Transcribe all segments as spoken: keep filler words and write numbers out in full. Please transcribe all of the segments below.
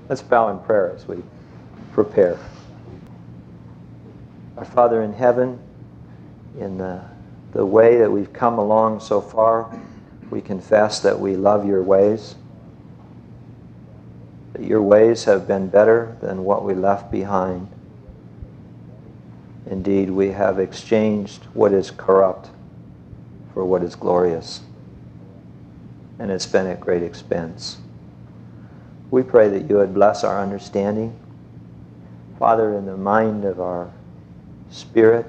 Let's bow in prayer as we prepare. Our Father in heaven, in the, the way that we've come along so far, we confess that we love your ways, that your ways have been better than what we left behind. Indeed, we have exchanged what is corrupt for what is glorious, and it's been at great expense. We pray that you would bless our understanding, Father, in the mind of our spirit,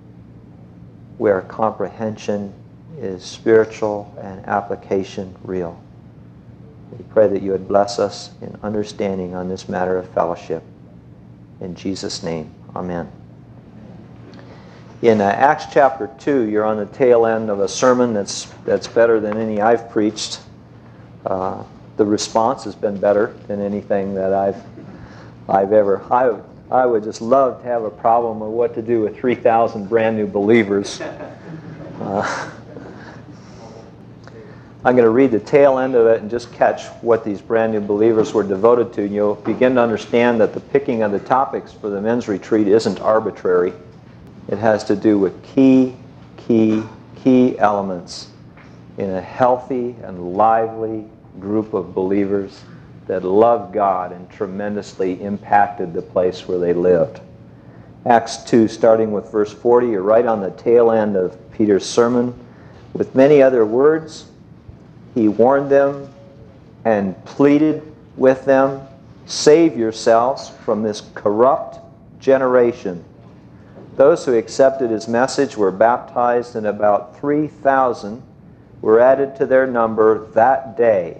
where comprehension is spiritual and application real. We pray that you would bless us in understanding on this matter of fellowship. In Jesus' name, amen. In uh, Acts chapter two, you're on the tail end of a sermon that's, that's better than any I've preached. Uh, the response has been better than anything that I've, I've ever... I, I would just love to have a problem with what to do with three thousand brand new believers. Uh, I'm going to read the tail end of it and just catch what these brand new believers were devoted to. And you'll begin to understand that the picking of the topics for the men's retreat isn't arbitrary. It has to do with key, key, key elements in a healthy and lively group of believers that loved God and tremendously impacted the place where they lived. Acts two, starting with verse forty, you're right on the tail end of Peter's sermon. With many other words, he warned them and pleaded with them, "Save yourselves from this corrupt generation." Those who accepted his message were baptized, and about three thousand were added to their number that day.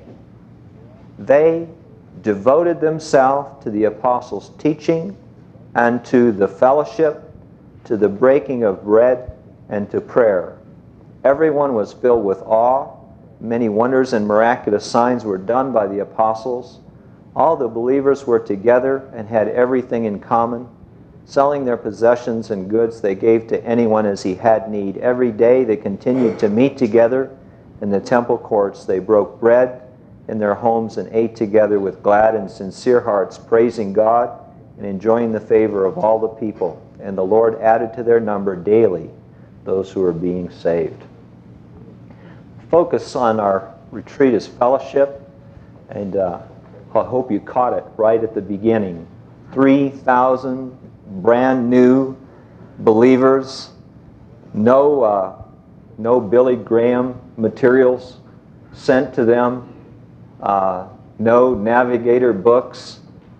They devoted themselves to the apostles' teaching and to the fellowship, to the breaking of bread, and to prayer. Everyone was filled with awe. Many wonders and miraculous signs were done by the apostles. All the believers were together and had everything in common. Selling their possessions and goods, they gave to anyone as he had need. Every day they continued to meet together in the temple courts. They broke bread in their homes and ate together with glad and sincere hearts, praising God and enjoying the favor of all the people. And the Lord added to their number daily those who were being saved. Focus on our retreat is fellowship, and uh, I hope you caught it right at the beginning. three thousand brand new believers, no, uh, no Billy Graham materials sent to them, uh, no Navigator books,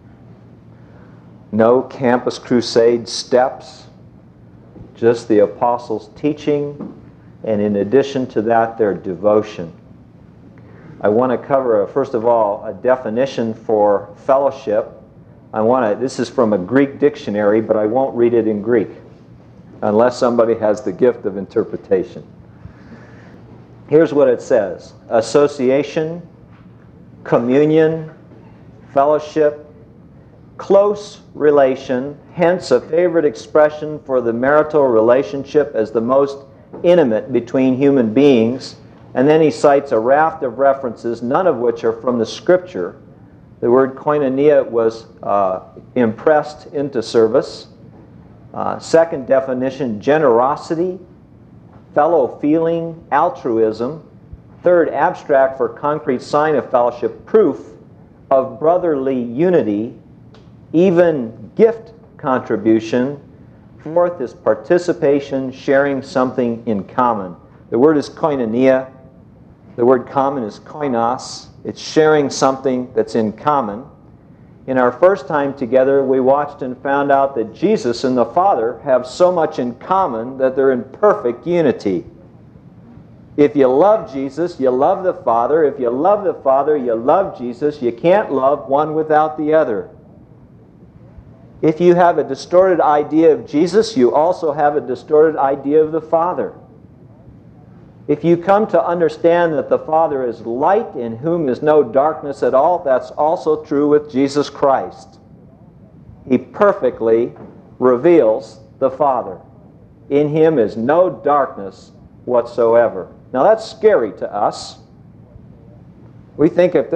no Campus Crusade steps, just the apostles' teaching, and in addition to that, their devotion. I want to cover, a, first of all, a definition for fellowship. I want to, this is from a Greek dictionary, but I won't read it in Greek unless somebody has the gift of interpretation. Here's what it says: association, communion, fellowship, close relation, hence a favorite expression for the marital relationship as the most intimate between human beings. And then he cites a raft of references, none of which are from the Scripture. The word koinonia was uh, impressed into service. Uh, second definition, generosity, fellow feeling, altruism. Third, abstract for concrete sign of fellowship, proof of brotherly unity, even gift contribution. Fourth is participation, sharing something in common. The word is koinonia. The word common is koinos. It's sharing something that's in common. In our first time together, we watched and found out that Jesus and the Father have so much in common that they're in perfect unity. If you love Jesus, you love the Father. If you love the Father, you love Jesus. You can't love one without the other. If you have a distorted idea of Jesus, you also have a distorted idea of the Father. If you come to understand that the Father is light in whom is no darkness at all, that's also true with Jesus Christ. He perfectly reveals the Father. In Him is no darkness whatsoever. Now that's scary to us. We think if there's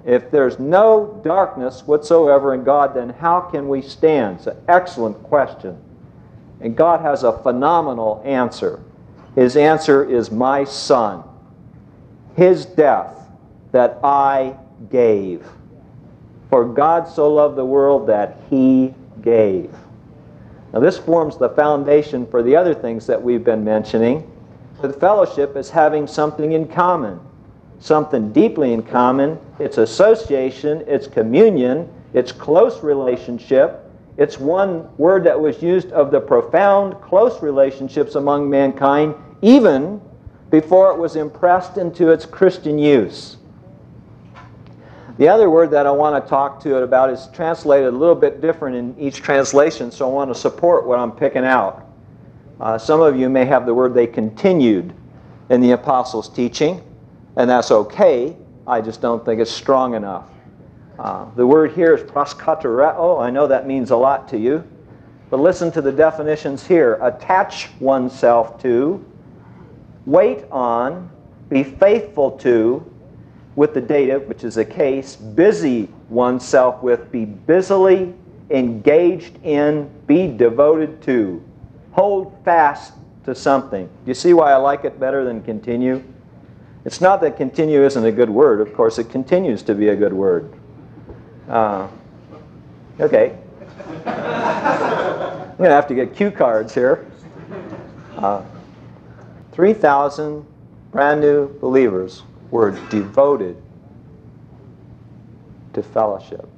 If there's no darkness whatsoever in God, then how can we stand? It's an excellent question. And God has a phenomenal answer. His answer is my Son, His death that I gave. For God so loved the world that He gave. Now this forms the foundation for the other things that we've been mentioning. The fellowship is having something in common. Something deeply in common. It's association, it's communion, it's close relationship. It's one word that was used of the profound, close relationships among mankind, even before it was impressed into its Christian use. The other word that I want to talk to it about is translated a little bit different in each translation, so I want to support what I'm picking out. Uh, some of you may have the word "they continued" in the apostles' teaching, and that's okay. I just don't think it's strong enough. Uh, the word here is proskatereo. I know that means a lot to you. But listen to the definitions here. Attach oneself to, wait on, be faithful to, with the dative, which is a case, busy oneself with, be busily engaged in, be devoted to. Hold fast to something. Do you see why I like it better than continue? It's not that continue isn't a good word. Of course, it continues to be a good word. Uh, okay. I'm going to have to get cue cards here. Uh, three thousand brand new believers were devoted to fellowship.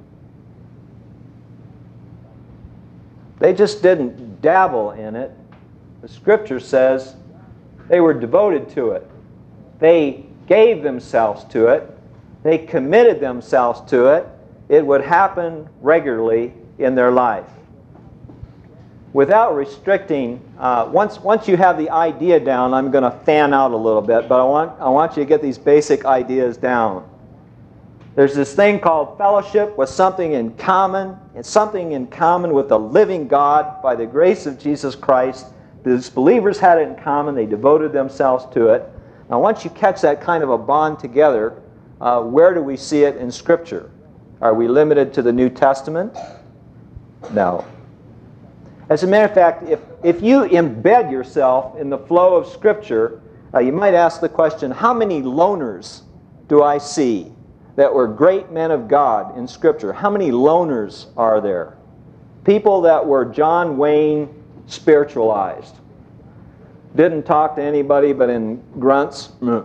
They just didn't dabble in it. The Scripture says they were devoted to it. They gave themselves to it. They committed themselves to it. It would happen regularly in their life. Without restricting, uh, once, once you have the idea down, I'm going to fan out a little bit, but I want, I want you to get these basic ideas down. There's this thing called fellowship with something in common. It's something in common with the living God by the grace of Jesus Christ. These believers had it in common. They devoted themselves to it. Now, once you catch that kind of a bond together, uh, where do we see it in Scripture? Are we limited to the New Testament? No. As a matter of fact, if, if you embed yourself in the flow of Scripture, uh, you might ask the question, how many loners do I see that were great men of God in Scripture? How many loners are there? People that were John Wayne spiritualized. Didn't talk to anybody but in grunts. uh,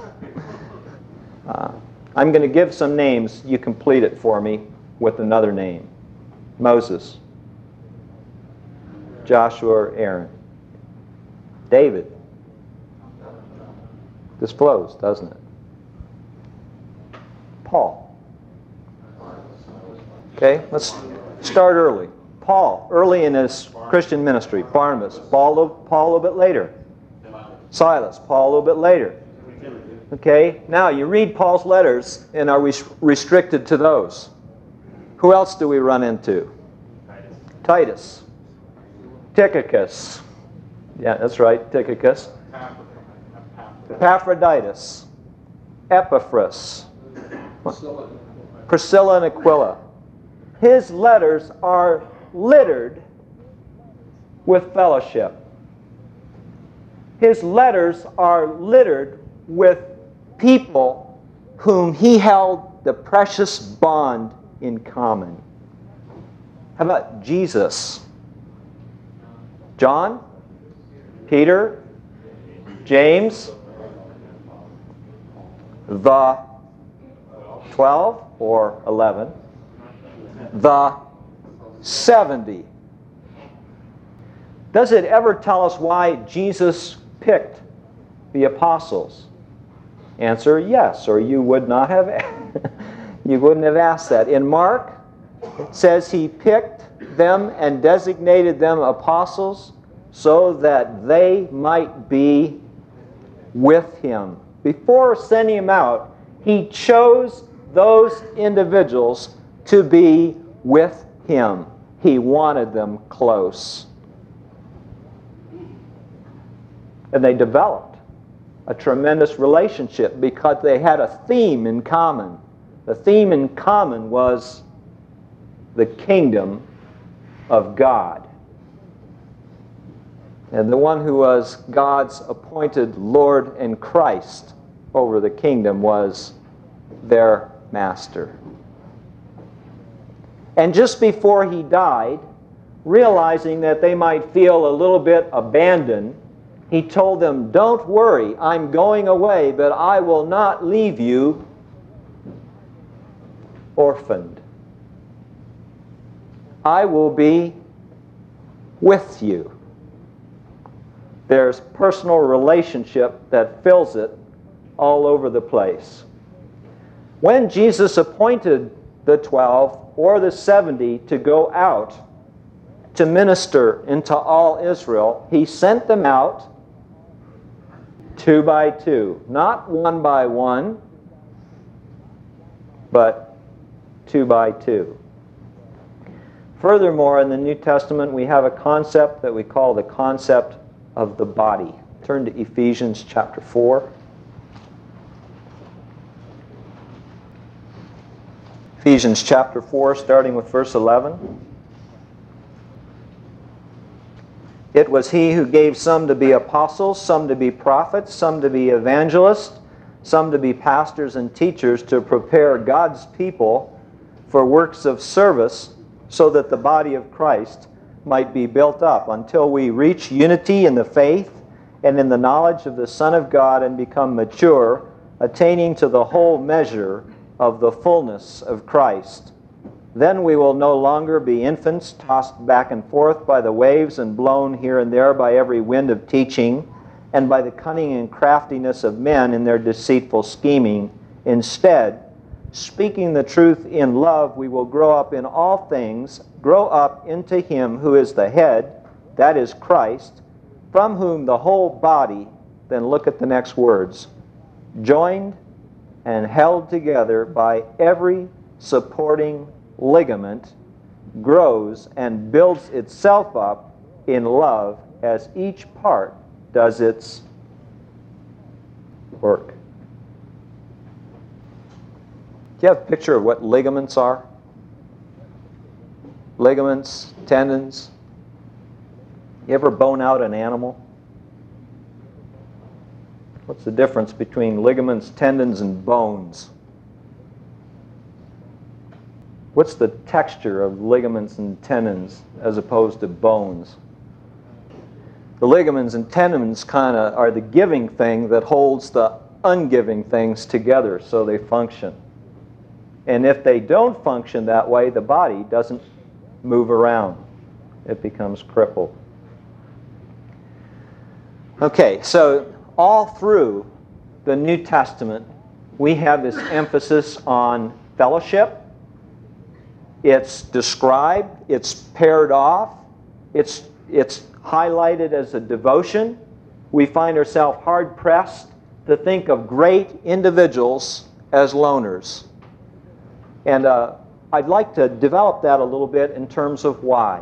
I'm going to give some names. You complete it for me with another name. Moses. Joshua or Aaron. David. This flows, doesn't it? Paul. Okay, let's start early. Paul, early in his Christian ministry. Barnabas. Paul, Paul a little bit later. Silas. Paul a little bit later. Okay, now you read Paul's letters, and are we restricted to those? Who else do we run into? Titus. Tychicus. Yeah, that's right, Tychicus. Epaphroditus. Epaphras. Priscilla and Aquila. His letters are littered with fellowship. His letters are littered with people whom he held the precious bond in common. How about Jesus? John? Peter? James? The twelve or eleven? The seventy. Does it ever tell us why Jesus picked the apostles? Answer, yes, or you would not have you wouldn't have asked that. In Mark, it says he picked them and designated them apostles so that they might be with him. Before sending him out, he chose those individuals to be with him. He wanted them close. And they developed a tremendous relationship because they had a theme in common. The theme in common was the kingdom of God. And the one who was God's appointed Lord and Christ over the kingdom was their master. And just before he died, realizing that they might feel a little bit abandoned, he told them, "Don't worry, I'm going away, but I will not leave you orphaned. I will be with you." There's personal relationship that fills it all over the place. When Jesus appointed the twelve or the seventy to go out to minister into all Israel, he sent them out two by two. Not one by one, but two by two. Furthermore, in the New Testament, we have a concept that we call the concept of the body. Turn to Ephesians chapter four. Ephesians chapter four, starting with verse eleven. "It was he who gave some to be apostles, some to be prophets, some to be evangelists, some to be pastors and teachers, to prepare God's people for works of service, so that the body of Christ might be built up until we reach unity in the faith and in the knowledge of the Son of God and become mature, attaining to the whole measure of the fullness of Christ. Then we will no longer be infants, tossed back and forth by the waves and blown here and there by every wind of teaching and by the cunning and craftiness of men in their deceitful scheming. Instead, speaking the truth in love, we will grow up in all things, grow up into Him who is the head, that is Christ, from whom the whole body," then look at the next words, "joined and held together by every supporting ligament, grows and builds itself up in love as each part does its work." Do you have a picture of what ligaments are? Ligaments, tendons. You ever bone out an animal? What's the difference between ligaments, tendons, and bones? What's the texture of ligaments and tendons as opposed to bones? The ligaments and tendons kind of are the giving thing that holds the ungiving things together so they function. And if they don't function that way, the body doesn't move around. It becomes crippled. Okay, so all through the New Testament, we have this emphasis on fellowship. It's described, it's paired off, it's, it's highlighted as a devotion. We find ourselves hard-pressed to think of great individuals as loners. And uh, I'd like to develop that a little bit in terms of why.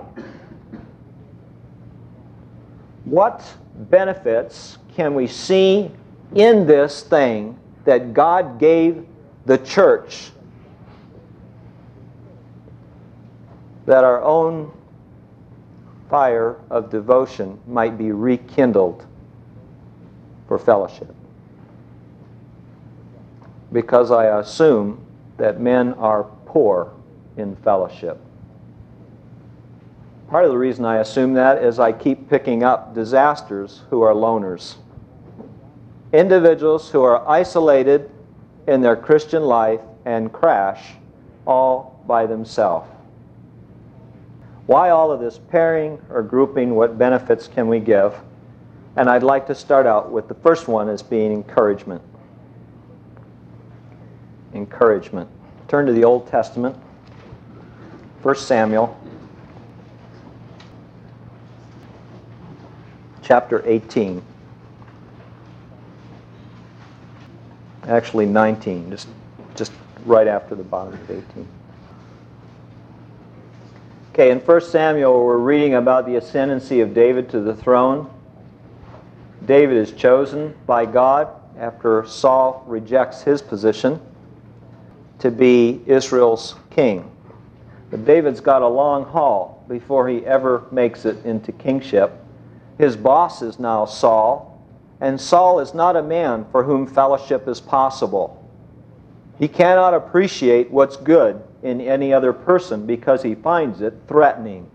What benefits can we see in this thing that God gave the church that our own fire of devotion might be rekindled for fellowship? Because I assume that men are poor in fellowship. Part of the reason I assume that is I keep picking up disasters who are loners. Individuals who are isolated in their Christian life and crash all by themselves. Why all of this pairing or grouping? What benefits can we give? And I'd like to start out with the first one as being encouragement. Encouragement. Turn to the Old Testament, First Samuel, chapter eighteen. Actually nineteen, just, just right after the bottom of eighteen. Okay, in First Samuel, we're reading about the ascendancy of David to the throne. David is chosen by God after Saul rejects his position to be Israel's king. But David's got a long haul before he ever makes it into kingship. His boss is now Saul, and Saul is not a man for whom fellowship is possible. He cannot appreciate what's good in any other person because he finds it threatening.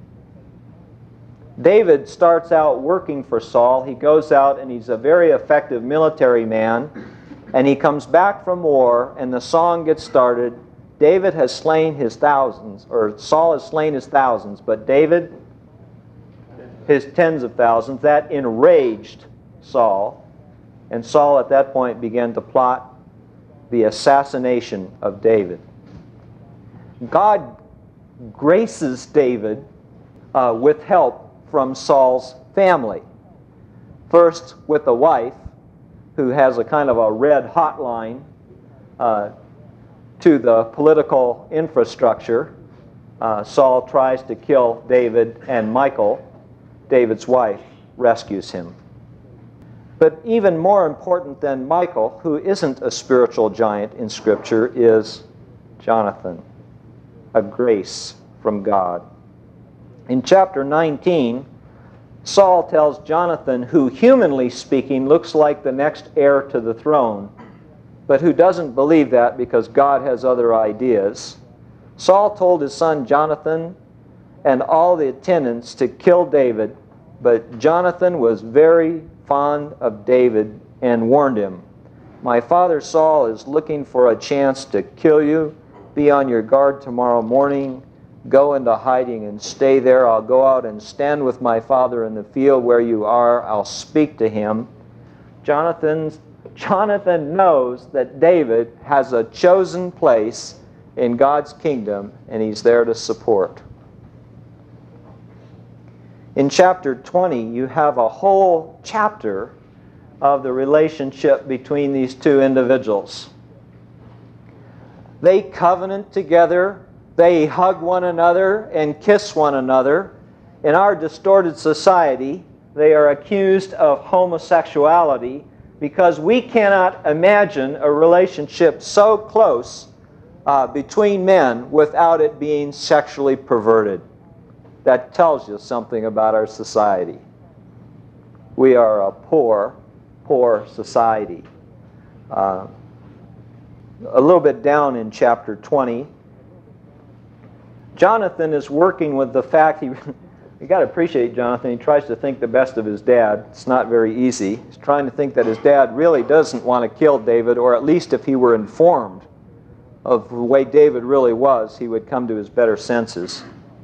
David starts out working for Saul. He goes out and he's a very effective military man, and he comes back from war, and the song gets started. David has slain his thousands, or Saul has slain his thousands, but David his tens of thousands. That enraged Saul, and Saul at that point began to plot the assassination of David. God graces David uh, with help from Saul's family. First with a wife who has a kind of a red hotline uh, to the political infrastructure. Uh, Saul tries to kill David, and Michal, David's wife, rescues him. But even more important than Michal, who isn't a spiritual giant in Scripture, is Jonathan, a grace from God. In chapter nineteen, Saul tells Jonathan, who humanly speaking looks like the next heir to the throne, but who doesn't believe that because God has other ideas. Saul told his son Jonathan and all the attendants to kill David, but Jonathan was very fond of David and warned him, "My father Saul is looking for a chance to kill you. Be on your guard tomorrow morning. Go into hiding and stay there. I'll go out and stand with my father in the field where you are. I'll speak to him." Jonathan's, Jonathan knows that David has a chosen place in God's kingdom, and he's there to support. In chapter twenty, you have a whole chapter of the relationship between these two individuals. They covenant together, they hug one another and kiss one another. In our distorted society, they are accused of homosexuality because we cannot imagine a relationship so close uh, between men without it being sexually perverted. That tells you something about our society. We are a poor, poor society. Uh, a little bit down in chapter twenty, Jonathan is working with the fact, he, you got to appreciate Jonathan, he tries to think the best of his dad. It's not very easy. He's trying to think that his dad really doesn't want to kill David, or at least if he were informed of the way David really was, he would come to his better senses.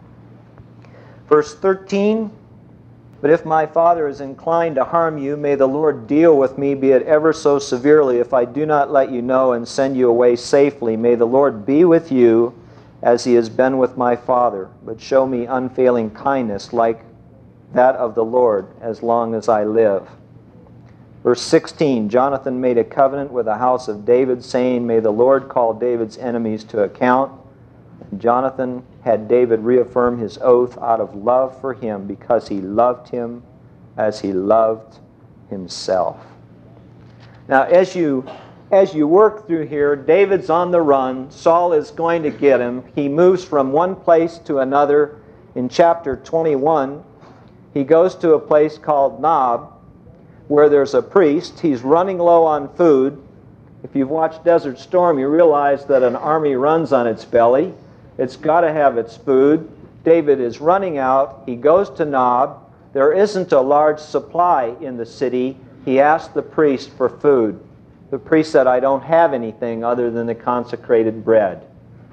Verse thirteen, "But if my father is inclined to harm you, may the Lord deal with me, be it ever so severely, if I do not let you know and send you away safely. May the Lord be with you as he has been with my father, but show me unfailing kindness like that of the Lord as long as I live." Verse sixteen, "Jonathan made a covenant with the house of David, saying, May the Lord call David's enemies to account. And Jonathan had David reaffirm his oath out of love for him, because he loved him as he loved himself." Now, as you as you work through here, David's on the run. Saul is going to get him. He moves from one place to another. In chapter twenty-one, he goes to a place called Nob, where there's a priest. He's running low on food. If you've watched Desert Storm, you realize that an army runs on its belly. It's got to have its food. David is running out. He goes to Nob. There isn't a large supply in the city. He asked the priest for food. The priest said, "I don't have anything other than the consecrated bread."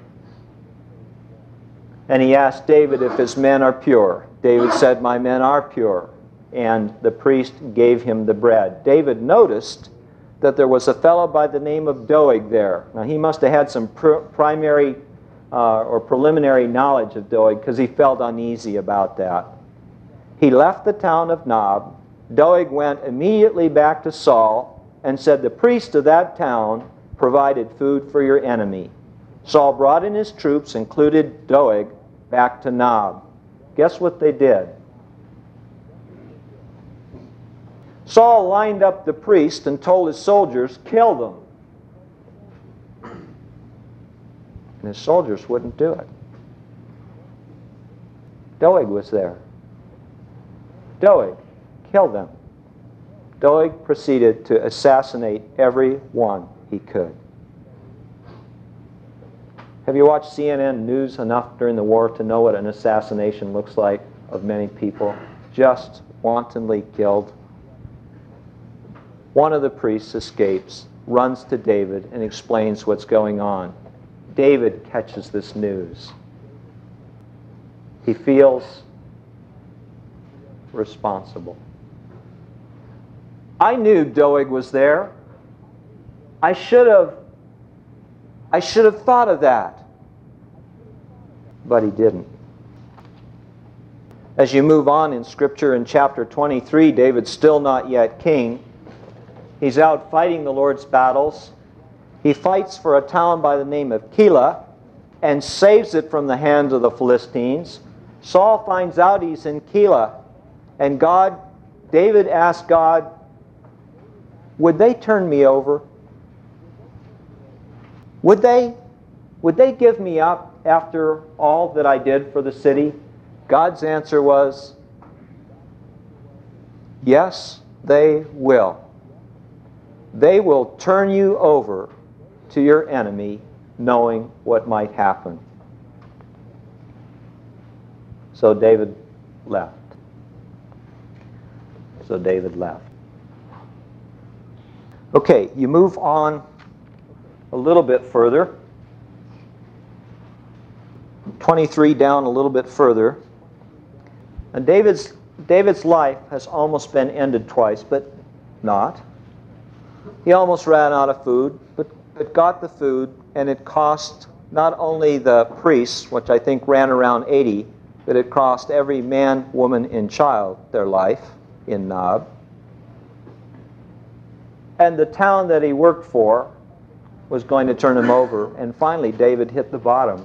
And he asked David if his men are pure. David said, "My men are pure." And the priest gave him the bread. David noticed that there was a fellow by the name of Doeg there. Now, he must have had some pr- primary uh, or preliminary knowledge of Doeg, because he felt uneasy about that. He left the town of Nob. Doeg went immediately back to Saul and said, "The priest of that town provided food for your enemy." Saul brought in his troops, included Doeg, back to Nob. Guess what they did? Saul lined up the priest and told his soldiers, "Kill them." And his soldiers wouldn't do it. Doeg was there. Doeg killed them. Doeg proceeded to assassinate everyone he could. Have you watched C N N News enough during the war to know what an assassination looks like of many people? Just wantonly killed. One of the priests escapes, runs to David, and explains what's going on. David catches this news. He feels responsible. I knew Doeg was there. I should have I should have thought of that. But he didn't. As you move on in Scripture in chapter twenty-three, David's still not yet king. He's out fighting the Lord's battles. He fights for a town by the name of Keilah and saves it from the hands of the Philistines. Saul finds out he's in Keilah, and God, David asked God, would they turn me over? Would they, would they give me up after all that I did for the city? God's answer was, yes, they will. They will turn you over to your enemy, knowing what might happen. So David left. So David left. Okay, you move on a little bit further. twenty-three down a little bit further. And David's, David's life has almost been ended twice, but not. He almost ran out of food, but, but got the food, and it cost not only the priests, which I think ran around eighty, but it cost every man, woman, and child their life in Nob. And the town that he worked for was going to turn him over, and finally David hit the bottom.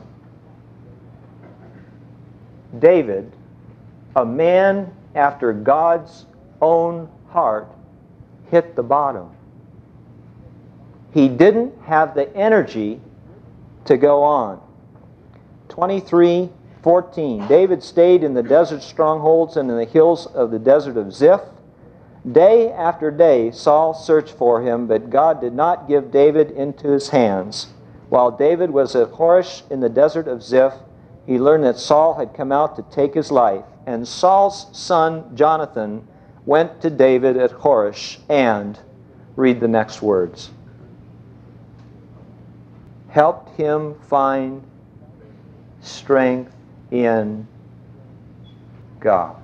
David, a man after God's own heart, hit the bottom. He didn't have the energy to go on. twenty-three fourteen. David stayed in the desert strongholds and in the hills of the desert of Ziph. Day after day Saul searched for him, but God did not give David into his hands. While David was at Horesh in the desert of Ziph, he learned that Saul had come out to take his life. And Saul's son Jonathan went to David at Horesh and, read the next words, helped him find strength in God.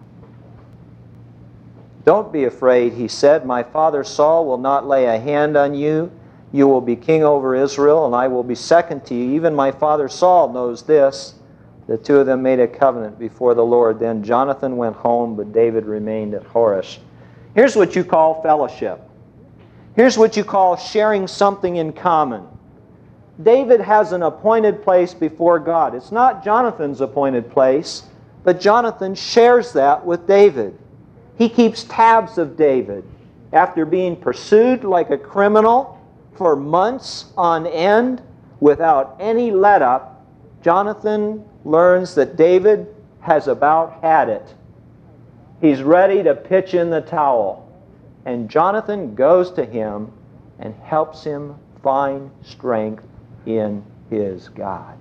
Don't be afraid, he said. My father Saul will not lay a hand on you. You will be king over Israel, and I will be second to you. Even my father Saul knows this. The two of them made a covenant before the Lord. Then Jonathan went home, but David remained at Horesh. Here's what you call fellowship. Here's what you call sharing something in common. David has an appointed place before God. It's not Jonathan's appointed place, but Jonathan shares that with David. He keeps tabs of David. After being pursued like a criminal for months on end without any let-up, Jonathan learns that David has about had it. He's ready to pitch in the towel. And Jonathan goes to him and helps him find strength in his God.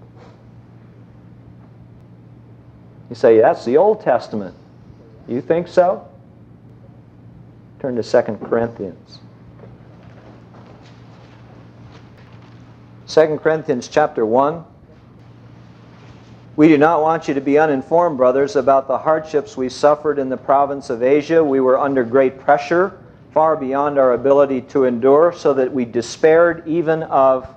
You say, that's the Old Testament. You think so? Turn to Second Corinthians. Second Corinthians chapter one. We do not want you to be uninformed, brothers, about the hardships we suffered in the province of Asia. We were under great pressure, far beyond our ability to endure, so that we despaired even of,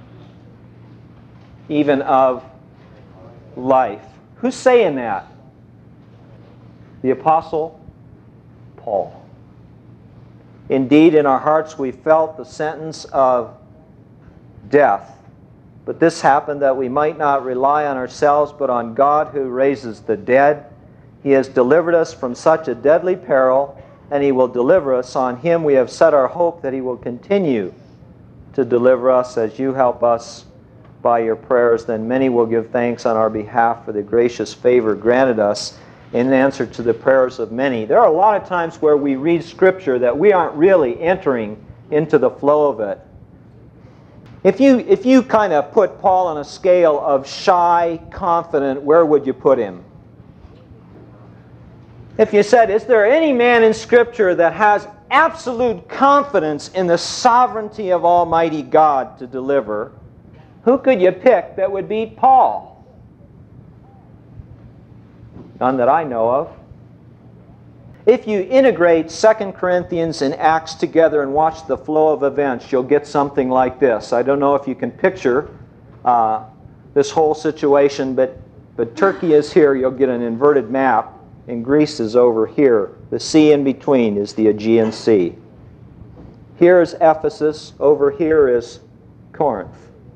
even of life. Who's saying that? The Apostle Paul. Indeed, in our hearts we felt the sentence of death. But this happened that we might not rely on ourselves, but on God who raises the dead. He has delivered us from such a deadly peril, and He will deliver us. On Him we have set our hope that He will continue to deliver us as you help us by your prayers, then many will give thanks on our behalf for the gracious favor granted us in answer to the prayers of many. There are a lot of times where we read Scripture that we aren't really entering into the flow of it. If you, if you kind of put Paul on a scale of shy, confident, where would you put him? If you said, is there any man in Scripture that has absolute confidence in the sovereignty of Almighty God to deliver, who could you pick that would beat Paul? None that I know of. If you integrate Second Corinthians and Acts together and watch the flow of events, you'll get something like this. I don't know if you can picture uh, this whole situation, but, but Turkey is here. You'll get an inverted map, and Greece is over here. The sea in between is the Aegean Sea. Here is Ephesus. Over here is Corinth.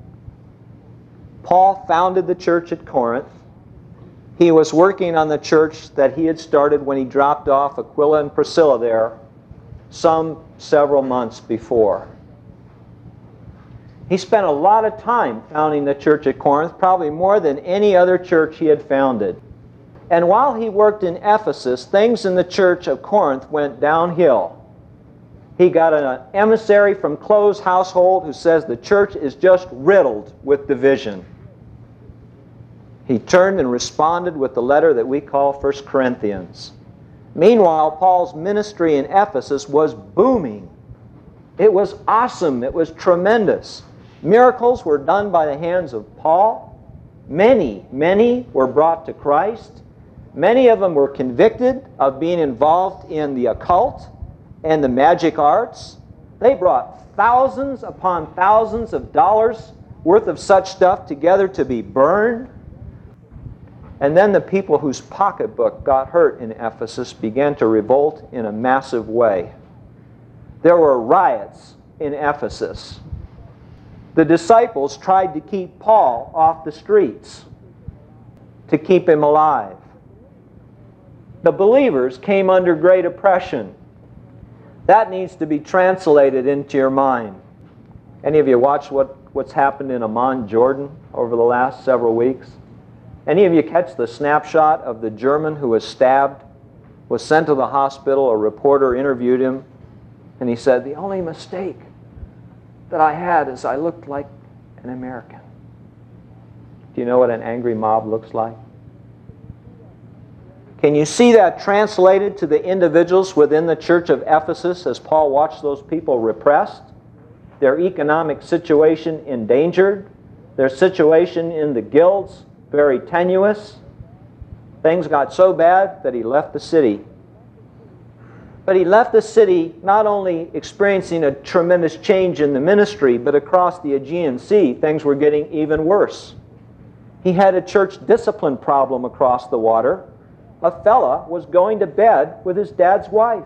Paul founded the church at Corinth. He was working on the church that he had started when he dropped off Aquila and Priscilla there some several months before. He spent a lot of time founding the church at Corinth, probably more than any other church he had founded. And while he worked in Ephesus, things in the church of Corinth went downhill. He got an emissary from Chloe's household who says the church is just riddled with division. He turned and responded with the letter that we call First Corinthians. Meanwhile, Paul's ministry in Ephesus was booming. It was awesome. It was tremendous. Miracles were done by the hands of Paul. Many, many were brought to Christ. Many of them were convicted of being involved in the occult and the magic arts. They brought thousands upon thousands of dollars worth of such stuff together to be burned. And then the people whose pocketbook got hurt in Ephesus began to revolt in a massive way. There were riots in Ephesus. The disciples tried to keep Paul off the streets, to keep him alive. The believers came under great oppression. That needs to be translated into your mind. Any of you watched what, what's happened in Amman, Jordan over the last several weeks? Any of you catch the snapshot of the German who was stabbed, was sent to the hospital? A reporter interviewed him, and he said, the only mistake that I had is I looked like an American. Do you know what an angry mob looks like? Can you see that translated to the individuals within the church of Ephesus as Paul watched those people repressed, their economic situation endangered, their situation in the guilds very tenuous? Things got so bad that he left the city. But he left the city not only experiencing a tremendous change in the ministry, but across the Aegean Sea, things were getting even worse. He had a church discipline problem across the water. A fella was going to bed with his dad's wife.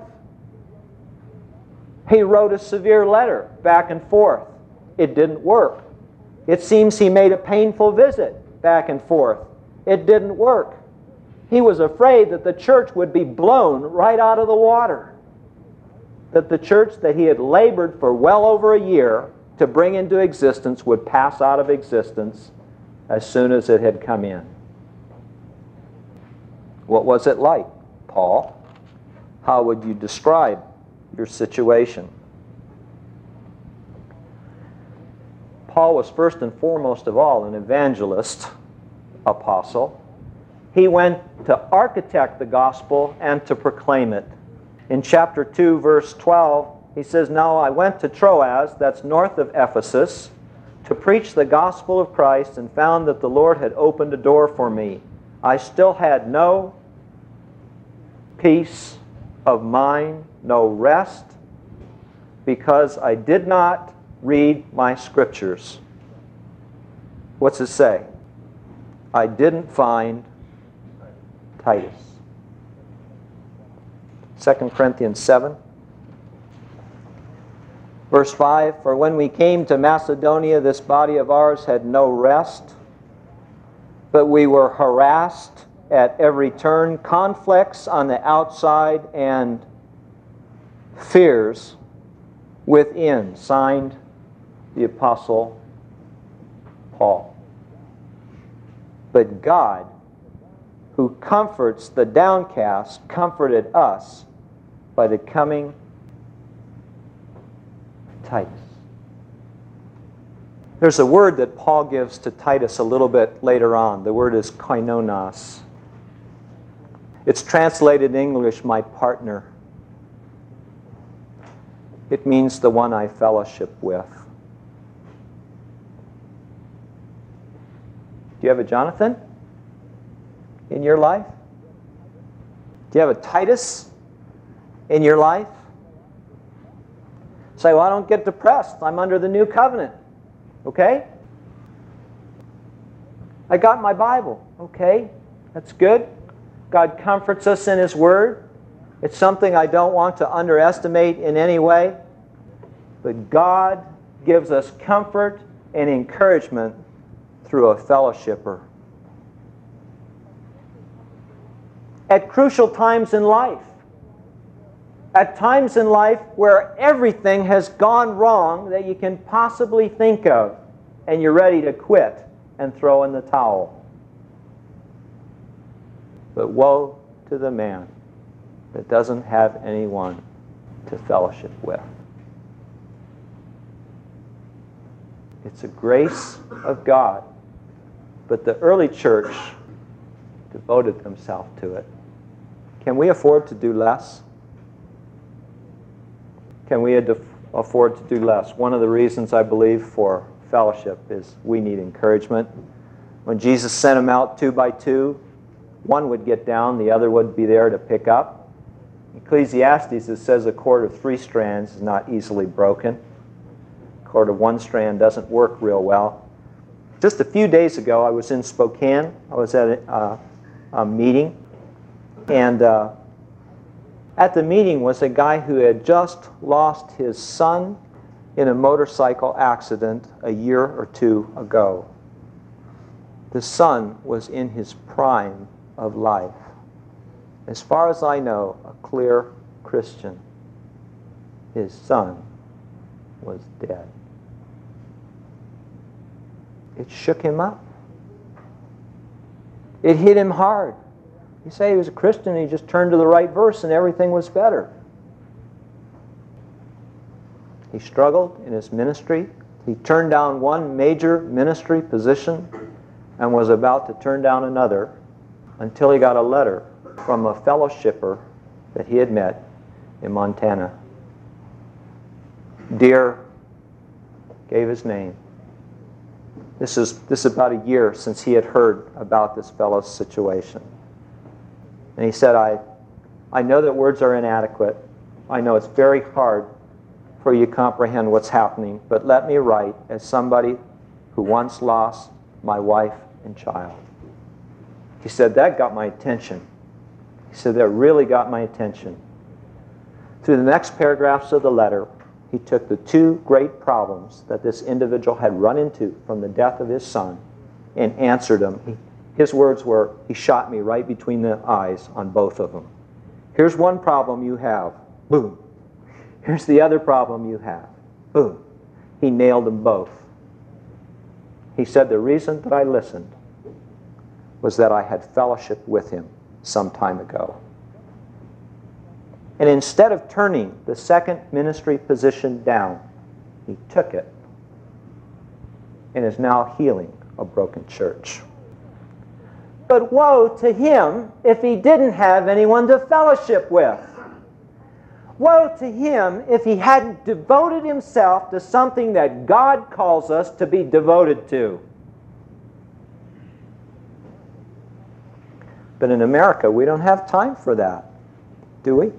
He wrote a severe letter back and forth. It didn't work. It seems he made a painful visit back and forth. It didn't work. He was afraid that the church would be blown right out of the water. That the church that he had labored for well over a year to bring into existence would pass out of existence as soon as it had come in. What was it like, Paul? How would you describe your situation? Paul was first and foremost of all an evangelist, apostle. He went to architect the gospel and to proclaim it. In chapter two, verse twelve, he says, Now I went to Troas, that's north of Ephesus, to preach the gospel of Christ, and found that the Lord had opened a door for me. I still had no peace of mind, no rest, because I did not read my scriptures. What's it say? I didn't find Titus. Second Corinthians seven. Verse five, For when we came to Macedonia, this body of ours had no rest, but we were harassed at every turn, conflicts on the outside and fears within. Signed, the Apostle Paul. But God, who comforts the downcast, comforted us by the coming of Titus. There's a word that Paul gives to Titus a little bit later on. The word is koinonos. It's translated in English, my partner. It means the one I fellowship with. Do you have a Jonathan in your life? Do you have a Titus in your life? Say, well, I don't get depressed. I'm under the new covenant. Okay? I got my Bible. Okay? That's good. God comforts us in His Word. It's something I don't want to underestimate in any way. But God gives us comfort and encouragement through a fellowshipper. At crucial times in life, at times in life where everything has gone wrong that you can possibly think of, and you're ready to quit and throw in the towel. But woe to the man that doesn't have anyone to fellowship with. It's a grace of God, but the early church devoted themselves to it. Can we afford to do less? Can we ad- afford to do less? One of the reasons I believe for fellowship is we need encouragement. When Jesus sent them out two by two, one would get down, the other would be there to pick up. Ecclesiastes, it says a cord of three strands is not easily broken. A cord of one strand doesn't work real well. Just a few days ago, I was in Spokane. I was at a, uh, a meeting, and uh, at the meeting was a guy who had just lost his son in a motorcycle accident a year or two ago. The son was in his prime of life. As far as I know, a clear Christian. His son was dead. It shook him up. It hit him hard. You say he was a Christian and he just turned to the right verse and everything was better. He struggled in his ministry. He turned down one major ministry position and was about to turn down another until he got a letter from a fellowshipper that he had met in Montana. Dear gave his name. This is, this is about a year since he had heard about this fellow's situation. And he said, I, I know that words are inadequate. I know it's very hard for you to comprehend what's happening, but let me write as somebody who once lost my wife and child. He said, that got my attention. He said, that really got my attention. Through the next paragraphs of the letter, he took the two great problems that this individual had run into from the death of his son and answered them. He, his words were, he shot me right between the eyes on both of them. Here's one problem you have. Boom. Here's the other problem you have. Boom. He nailed them both. He said, the reason that I listened was that I had fellowship with him some time ago. And instead of turning the second ministry position down, he took it and is now healing a broken church. But woe to him if he didn't have anyone to fellowship with. Woe to him if he hadn't devoted himself to something that God calls us to be devoted to. But in America, we don't have time for that, do we?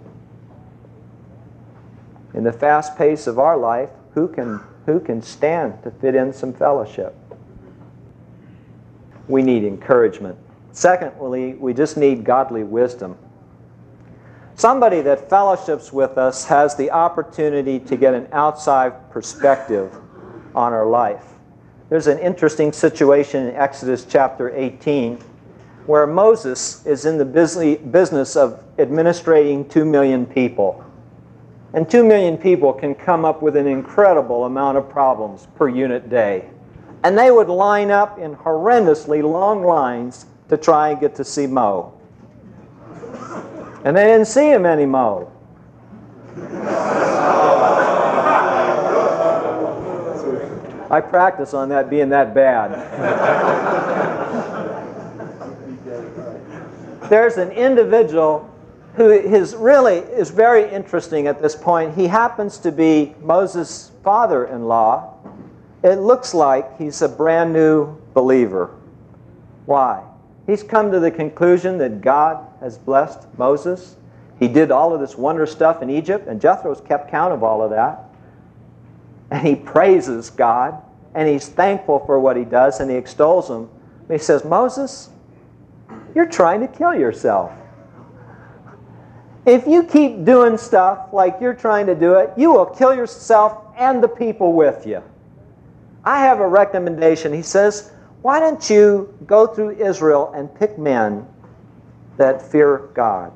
In the fast pace of our life, who can, who can stand to fit in some fellowship? We need encouragement. Secondly, we just need godly wisdom. Somebody that fellowships with us has the opportunity to get an outside perspective on our life. There's an interesting situation in Exodus chapter eighteen where Moses is in the business of administrating two million people. And two million people can come up with an incredible amount of problems per unit day. And they would line up in horrendously long lines to try and get to see Mo. And they didn't see him any Mo. I practice on that being that bad. There's an individual who is really is very interesting at this point. He happens to be Moses' father-in-law. It looks like he's a brand new believer. Why? He's come to the conclusion that God has blessed Moses. He did all of this wonder stuff in Egypt, and Jethro's kept count of all of that. And he praises God, and he's thankful for what he does, and he extols him. And he says, Moses, you're trying to kill yourself. If you keep doing stuff like you're trying to do it, you will kill yourself and the people with you. I have a recommendation. He says, why don't you go through Israel and pick men that fear God?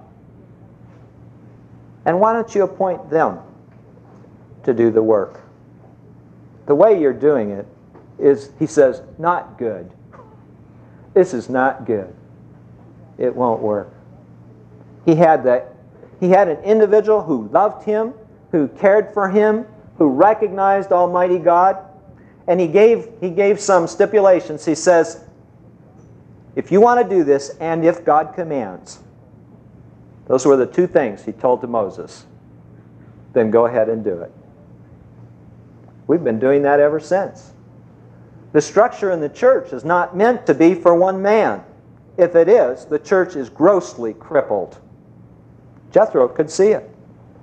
And why don't you appoint them to do the work? The way you're doing it is, he says, not good. This is not good. It won't work. He had that. He had an individual who loved him, who cared for him, who recognized Almighty God, and he gave, he gave some stipulations. He says, if you want to do this, and if God commands, those were the two things he told to Moses, then go ahead and do it. We've been doing that ever since. The structure in the church is not meant to be for one man. If it is, the church is grossly crippled. Jethro could see it.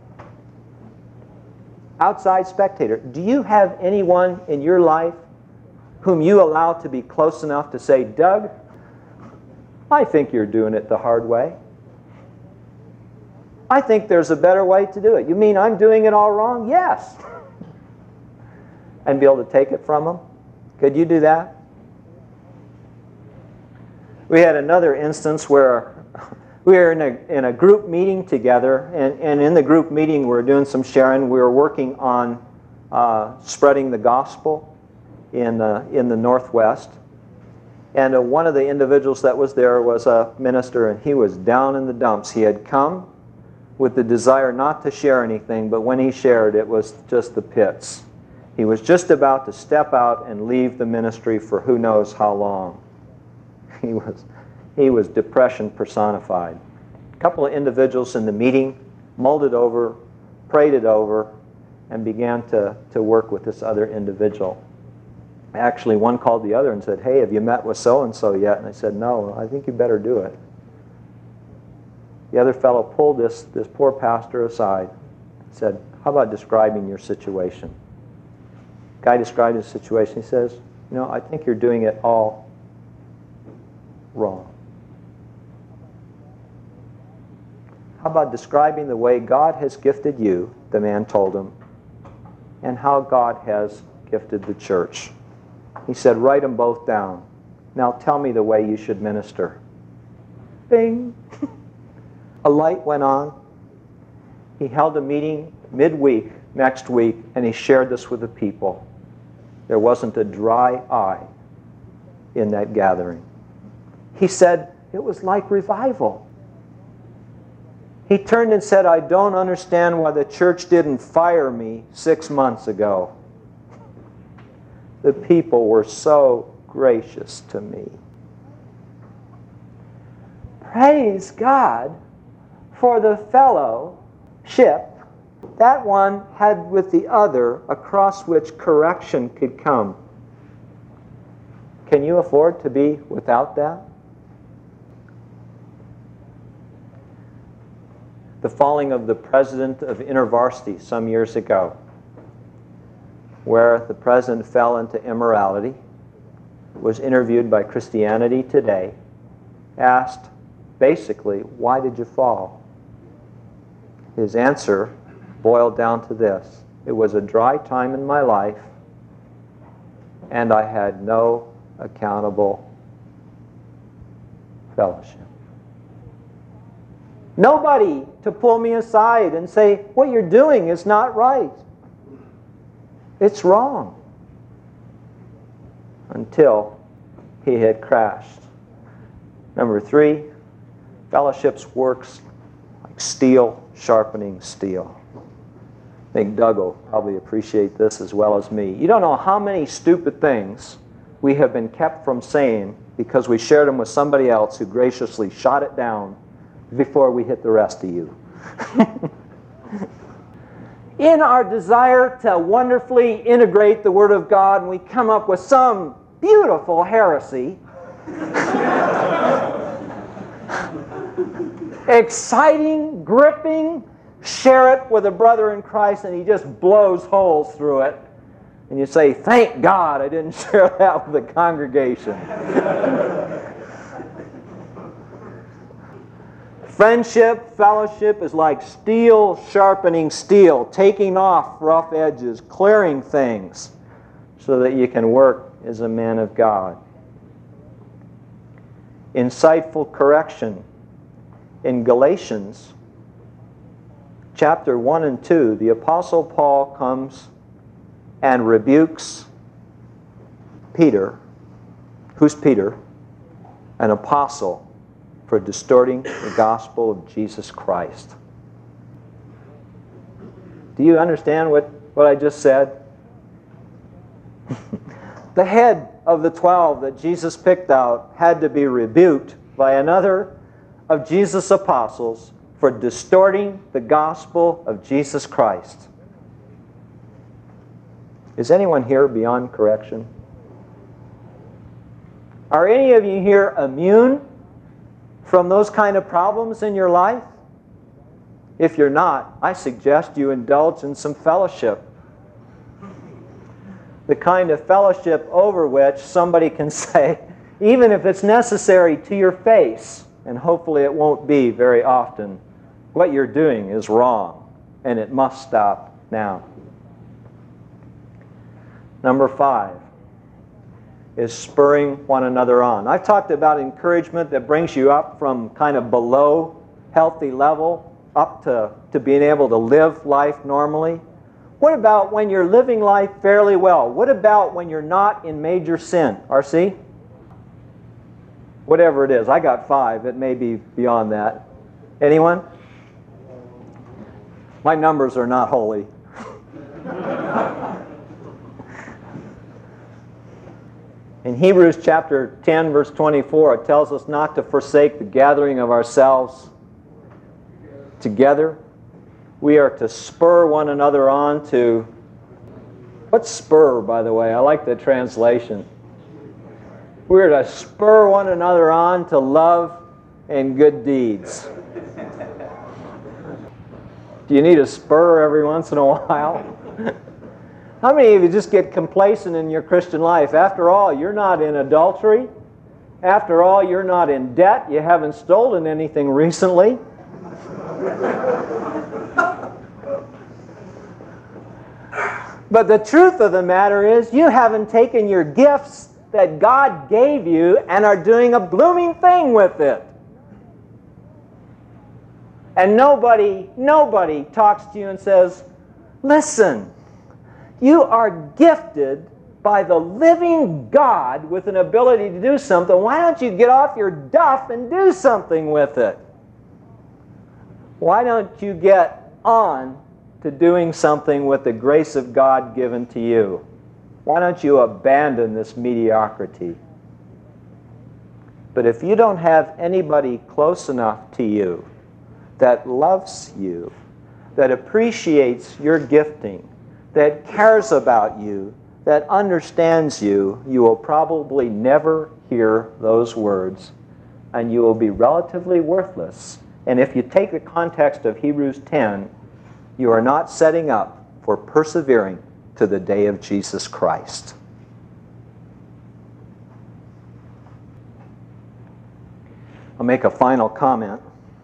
Outside spectator, do you have anyone in your life whom you allow to be close enough to say, Doug, I think you're doing it the hard way. I think there's a better way to do it. You mean I'm doing it all wrong? Yes. And be able to take it from them? Could you do that? We had another instance where we were in a, in a group meeting together, and, and in the group meeting we were doing some sharing. We were working on uh, spreading the gospel in, uh, in the Northwest. And uh, one of the individuals that was there was a minister, and he was down in the dumps. He had come with the desire not to share anything, but when he shared, it was just the pits. He was just about to step out and leave the ministry for who knows how long. He was, he was depression personified. A couple of individuals in the meeting mulled it over, prayed it over, and began to, to work with this other individual. Actually, one called the other and said, hey, have you met with so-and-so yet? And they said, no, I think you better do it. The other fellow pulled this, this poor pastor aside and said, how about describing your situation? The guy described his situation. He says, you know, I think you're doing it all wrong. How about describing the way God has gifted you, the man told him, and how God has gifted the church? He said, write them both down. Now tell me the way you should minister. Bing! A light went on. He held a meeting midweek, next week, and he shared this with the people. There wasn't a dry eye in that gathering. He said, it was like revival. He turned and said, I don't understand why the church didn't fire me six months ago. The people were so gracious to me. Praise God for the fellowship that one had with the other, across which correction could come. Can you afford to be without that? The falling of the president of InterVarsity some years ago, where the president fell into immorality, was interviewed by Christianity Today, asked basically, why did you fall? His answer boiled down to this: it was a dry time in my life, and I had no accountable fellowship. Nobody to pull me aside and say, what you're doing is not right. It's wrong. until he had crashed. Number three, fellowship works like steel sharpening steel. I think Doug will probably appreciate this as well as me. You don't know how many stupid things we have been kept from saying because we shared them with somebody else who graciously shot it down before we hit the rest of you. In our desire to wonderfully integrate the Word of God, and we come up with some beautiful heresy, exciting, gripping, share it with a brother in Christ, and he just blows holes through it. And you say, thank God I didn't share that with the congregation. Friendship, fellowship is like steel sharpening steel, taking off rough edges, clearing things so that you can work as a man of God. Insightful correction. In Galatians chapter one and two, the Apostle Paul comes and rebukes Peter. Who's Peter? An apostle for distorting the gospel of Jesus Christ. Do you understand what, what I just said? The head of the twelve that Jesus picked out had to be rebuked by another of Jesus' apostles for distorting the gospel of Jesus Christ. Is anyone here beyond correction? Are any of you here immune from those kind of problems in your life? If you're not, I suggest you indulge in some fellowship. The kind of fellowship over which somebody can say, even if it's necessary to your face, and hopefully it won't be very often, what you're doing is wrong, and it must stop now. Number five is spurring one another on. I've talked about encouragement that brings you up from kind of below healthy level up to, to being able to live life normally. What about when you're living life fairly well? What about when you're not in major sin? R C? Whatever it is. I got five. It may be beyond that. Anyone? My numbers are not holy. In Hebrews chapter ten, verse twenty-four, it tells us not to forsake the gathering of ourselves together. We are to spur one another on to... What's spur, by the way? I like the translation. We are to spur one another on to love and good deeds. Do you need a spur every once in a while? How many of you just get complacent in your Christian life? After all, you're not in adultery. After all, you're not in debt. You haven't stolen anything recently. But the truth of the matter is, you haven't taken your gifts that God gave you and are doing a blooming thing with it. And nobody, nobody talks to you and says, listen, you are gifted by the living God with an ability to do something. Why don't you get off your duff and do something with it? Why don't you get on to doing something with the grace of God given to you? Why don't you abandon this mediocrity? But if you don't have anybody close enough to you that loves you, that appreciates your gifting, that cares about you, that understands you, you will probably never hear those words, and you will be relatively worthless. And if you take the context of Hebrews ten, you are not setting up for persevering to the day of Jesus Christ. I'll make a final comment.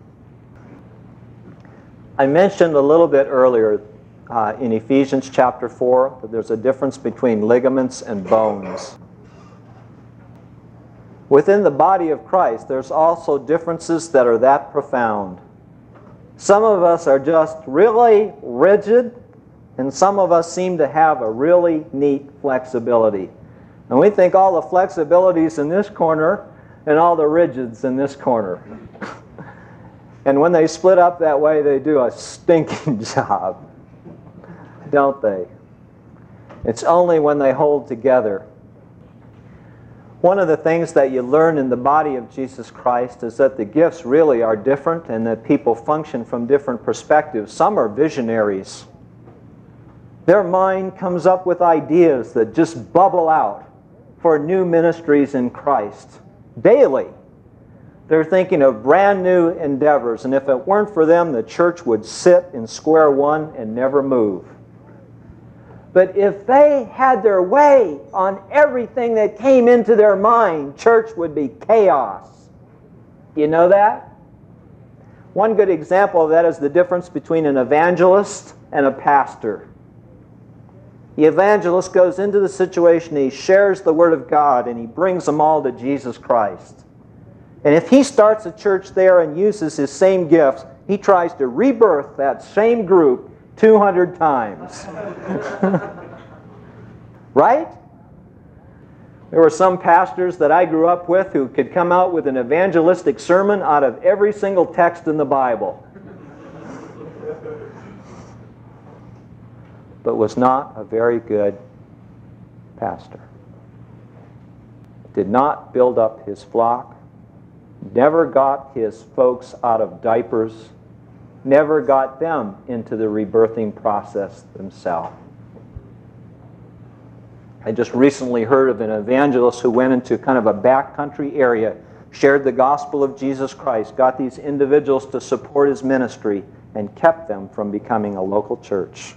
I mentioned a little bit earlier uh, in Ephesians chapter four that there's a difference between ligaments and bones. Within the body of Christ, there's also differences that are that profound. Some of us are just really rigid, and some of us seem to have a really neat flexibility. And we think all the flexibility's in this corner and all the rigid's in this corner. And when they split up that way, they do a stinking job, don't they? It's only when they hold together. One of the things that you learn in the body of Jesus Christ is that the gifts really are different and that people function from different perspectives. Some are visionaries. Their mind comes up with ideas that just bubble out for new ministries in Christ. Daily, they're thinking of brand new endeavors, and if it weren't for them, the church would sit in square one and never move. But if they had their way on everything that came into their mind, church would be chaos. You know that? One good example of that is the difference between an evangelist and a pastor. The evangelist goes into the situation, he shares the Word of God, and he brings them all to Jesus Christ. And if he starts a church there and uses his same gifts, he tries to rebirth that same group two hundred times. Right? There were some pastors that I grew up with who could come out with an evangelistic sermon out of every single text in the Bible, but was not a very good pastor. Did not build up his flock, never got his folks out of diapers, never got them into the rebirthing process themselves. I just recently heard of an evangelist who went into kind of a backcountry area, shared the gospel of Jesus Christ, got these individuals to support his ministry, and kept them from becoming a local church.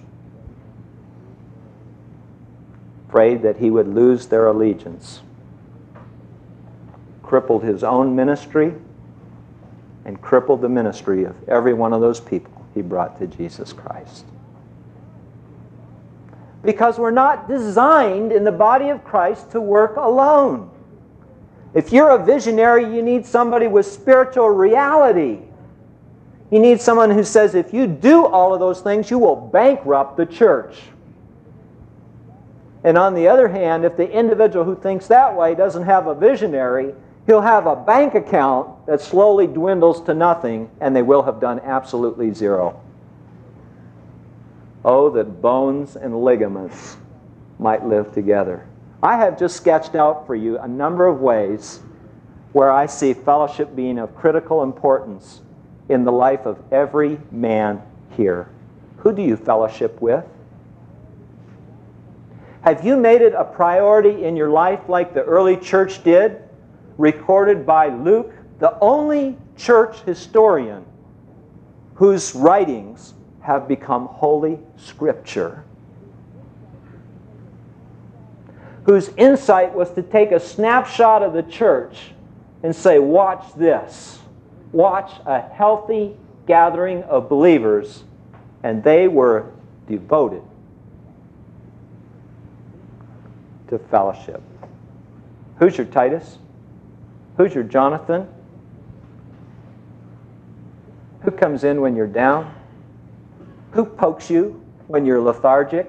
Afraid that he would lose their allegiance. Crippled his own ministry and crippled the ministry of every one of those people he brought to Jesus Christ. Because we're not designed in the body of Christ to work alone. If you're a visionary, you need somebody with spiritual reality. You need someone who says, if you do all of those things, you will bankrupt the church. And on the other hand, if the individual who thinks that way doesn't have a visionary, he'll have a bank account that slowly dwindles to nothing, and they will have done absolutely zero. Oh, that bones and ligaments might live together. I have just sketched out for you a number of ways where I see fellowship being of critical importance in the life of every man here. Who do you fellowship with? Have you made it a priority in your life like the early church did, recorded by Luke, the only church historian whose writings have become Holy Scripture, whose insight was to take a snapshot of the church and say, watch this. Watch a healthy gathering of believers, and they were devoted to fellowship. Who's your Titus? Who's your Jonathan? Who comes in when you're down? Who pokes you when you're lethargic?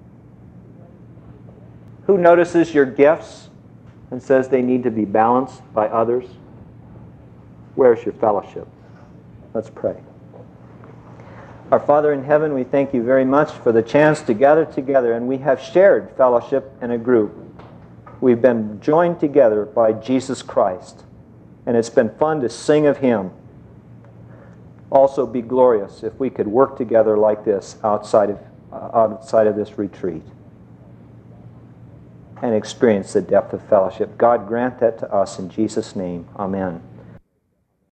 Who notices your gifts and says they need to be balanced by others? Where's your fellowship? Let's pray. Our Father in heaven, we thank you very much for the chance to gather together, and we have shared fellowship in a group. We've been joined together by Jesus Christ, and it's been fun to sing of Him. Also be glorious if we could work together like this outside of, uh, outside of this retreat and experience the depth of fellowship. God grant that to us in Jesus' name. Amen.